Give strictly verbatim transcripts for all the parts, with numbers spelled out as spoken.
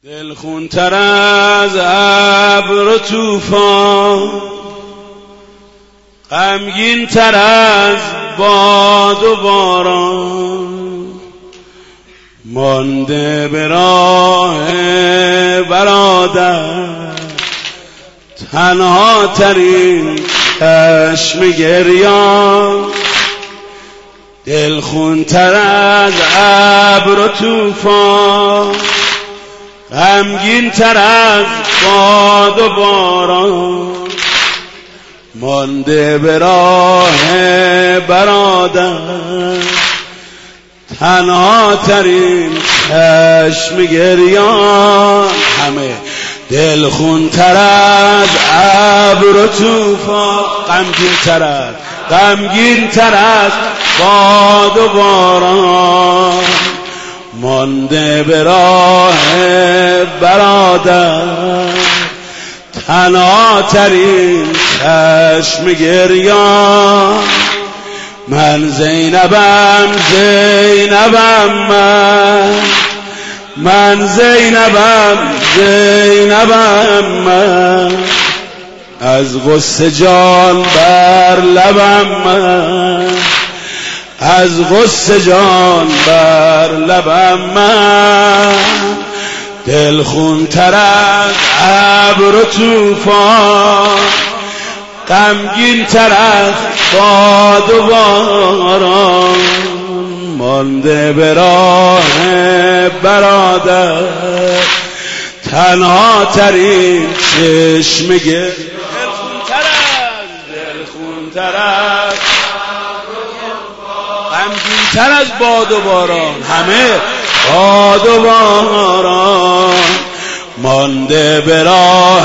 دلخون تر از ابر و طوفان، غمگین تر از باد و باران، مانده به راه برادر، تنها ترین چشم گریان. دلخون تر از ابر و طوفان، غمگین تر از باد و باران، مانده به راه برادر، تنها ترین چشم گریان. همه دلخون تر از ابر و طوفان، غمگین تر از غمگین تر از باد و باران، مانده به راه برادر، تنها ترین چشم گریان. من زینبم زینبم من من زینبم زینبم من، از غصه جان بر لبم من، از غصه جان بر لبم من. دلخون تر از ابر و طوفان، غمگین تر از باد و باران، مانده به راه برادر، تنها ترین چشم گریان. دلخون تر از دلخون تر از غمگین تر از باد و باران، همه باد و باران، مانده به راه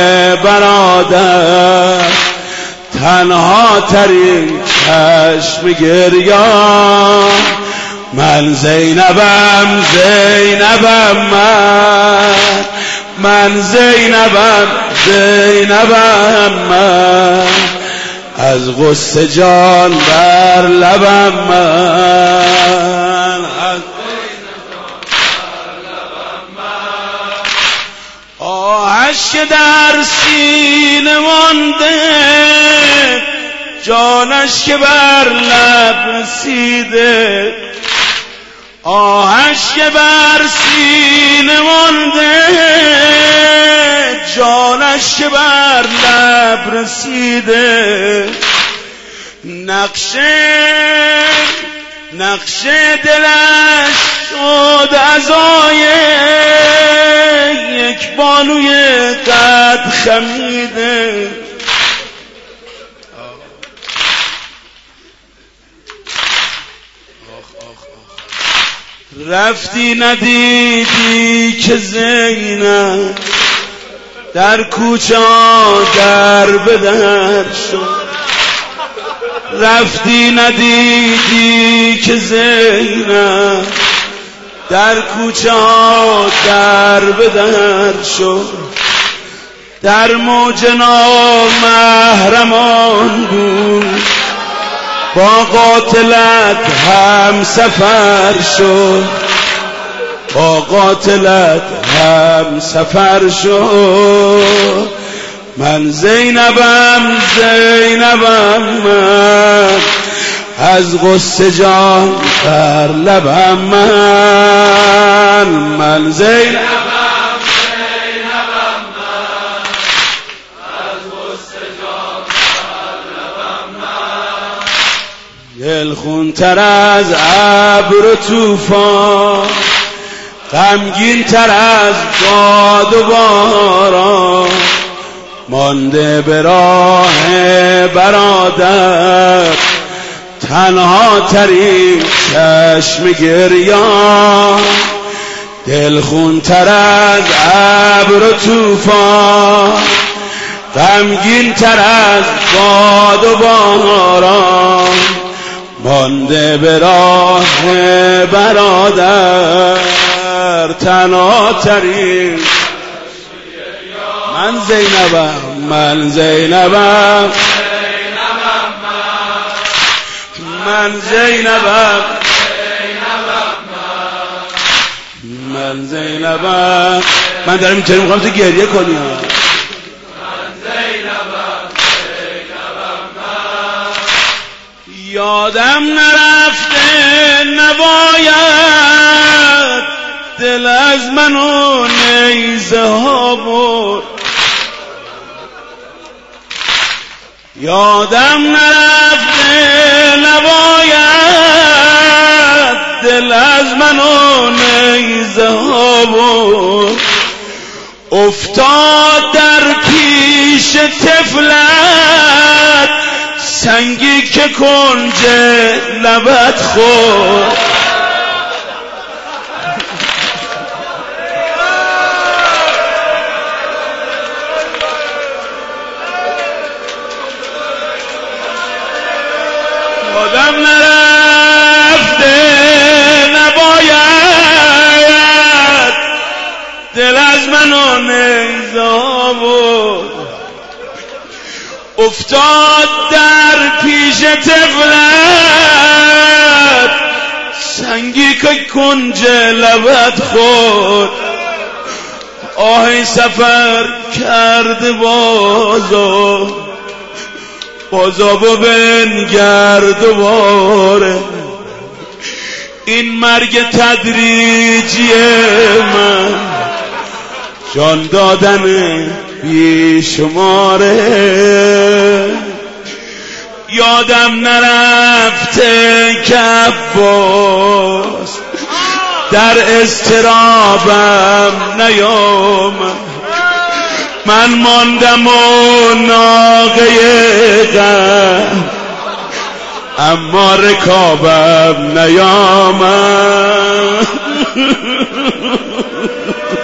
برادر، تنها ترین چشم گریان. من زینبم زینبم من من زینبم زینبم من، از غصه جان بر لبم من، از آهش که در سینه مانده، جانش که بر لب رسیده. آهش که بر سینه مانده، جانش که بر لب رسیده. نقشه نقشه دلش شد عزای یک بانوی قد خمیده. رفتی ندیدی که زینب در کوچه در به در شد. رفتی ندیدی که زینب در کوچه در به در شد. در موج نامحرمان بود، با قاتلت هم سفر شد، با قاتلت هم سفر شد. من زینبم زینبم من، از غصه جان بر لبم من. من زینبم دلخون تر از ابر و طوفان، غمگین تر از باد و باران، مانده به راه برادر، تنها ترین چشم گریان. دلخون تر از ابر و طوفان، غمگین تر از باد و باران، مانده به راه برادر، تنها ترین. من زینبم من زینبم من زینبم من زینبم. من دارم اینطوری میخوام تو گریه کنی ها. من زینبم زینبم من یادم نرفته نباید دل از من و نیزه ها برد. یادم نرفته نباید دل از من و نیزه ها برد. افتاد در پیش طفلت سنگی که کنج لبت خورد. یادم نرفته نباید دل از من و نیزه بود. افتاد در پیش طفلت سنگی که کنج لبت خورد. آهی سفر کرده بازو بازابو بنگر دوباره. این مرگ تدریجیه من جان دادن بی شماره. یادم نرفته که عباس در اضطرابم نیامد. من ماندم و ناقه غم اما رکابم نیامد.